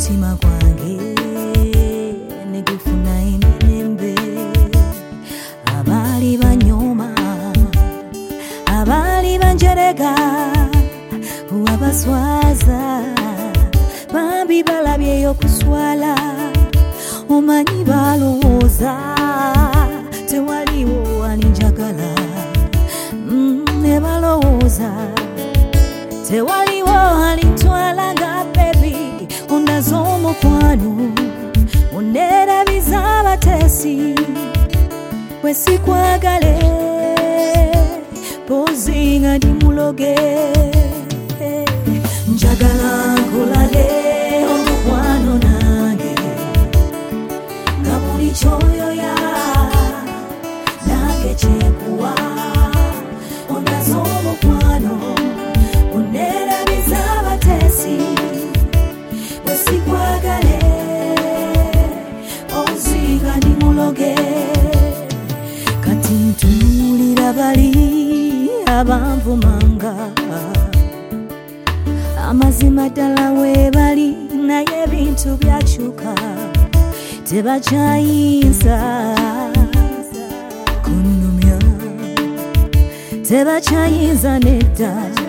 omutima gwange ne gufuna emirembe. Abaali banyooma, abaali banjerega, wabaswaza bambi balabyeyo kuswala. Omanyi balowooza tewaliwo alinjagala, ne balowooza tewaliwo alintwala nga baby. Ondaze omukwano, onerabiza abateesi, bwe sikwagale pozi nga ndi muloge. Njagala nkulage omukwano nange, nga buli kyoyoya nange kyekuwa. Ondaze omukwano, onerabiza abateesi, bwe sikwagale pozi nga ndi muloge. Kati ntunuulira bali abanvumanga, amazima ddala weebali naye ebintu byakyuka. Tebakyayinza kunnumya, tebakyayinza nedda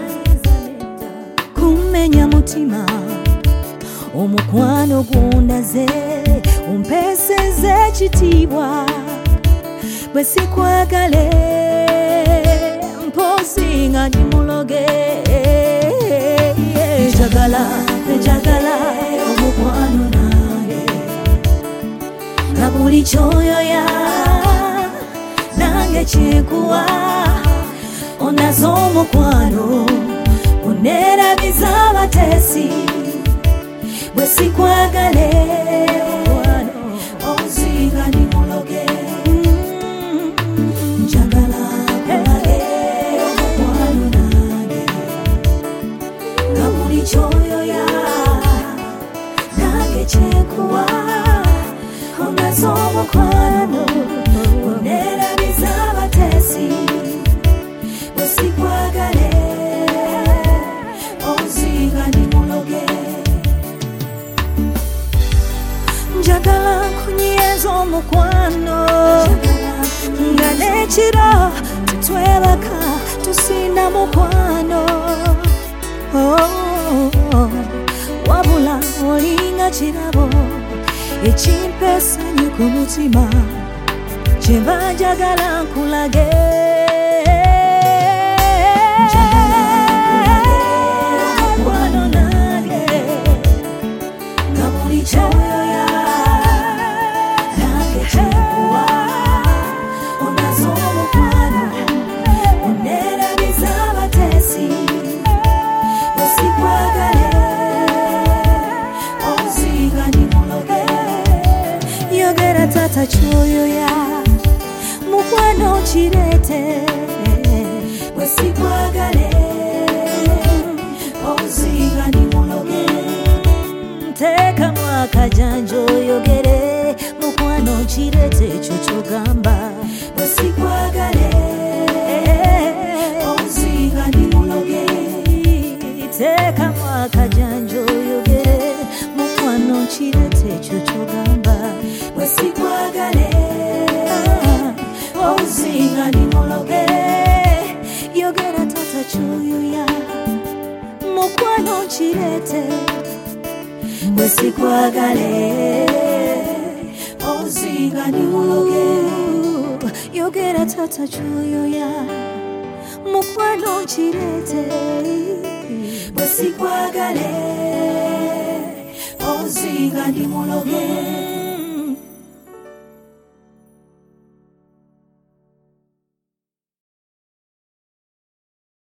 kummenya mutima. Omukwano gundaze ompeeseze ekitiibwa, bwe sikwagale mpozi nga ndi muloge. Njagala omukwano nange, nga buli kyoyoya nange kyekuwa. Ondaze omukwano, onerabiza abateesi, bwe sikwagale pozi nga ndi muloge. Njagala nkulage omukwano nange, nga buli kyoyoya nange kyekuwa. Ondaze omukwano, onerabiza abateesi, bwe sikwagale pozi nga ndi muloge. Njagala nkunyiiza omukwano, nga n'ekiro tetwebaka tusinda mukwano. Wabula olinga kirabo ekimpa essanyu ku mutima, kyemba njagala nkulage. Omukwano nange, nga buli kyoyoya nange kyekuwa. Ondaze omukwano, onerabiza abateesi, bwe sikwagale pozi nga ndi muloge. Yogera tata kyoyoya, mukwano kireete, bwe sikwagale pozi nga ndi muloge. Teekamu akajanjo oyogere, mukwano kireete ekyo kyogamba, bwe sikwagale pozi nga ndi muloge. Teekamu akajanjo oyogere, mukwano kireete ekyo kyogamba, bwe sikwagale pozi nga ndi muloge. Yogera tata kyoyoya, mukwano kireete, bwe sikwagale pozi nga ndi muloge. Yogera tata kyoyoya, mukwano kireete, bwe sikwagale pozi nga ndi muloge.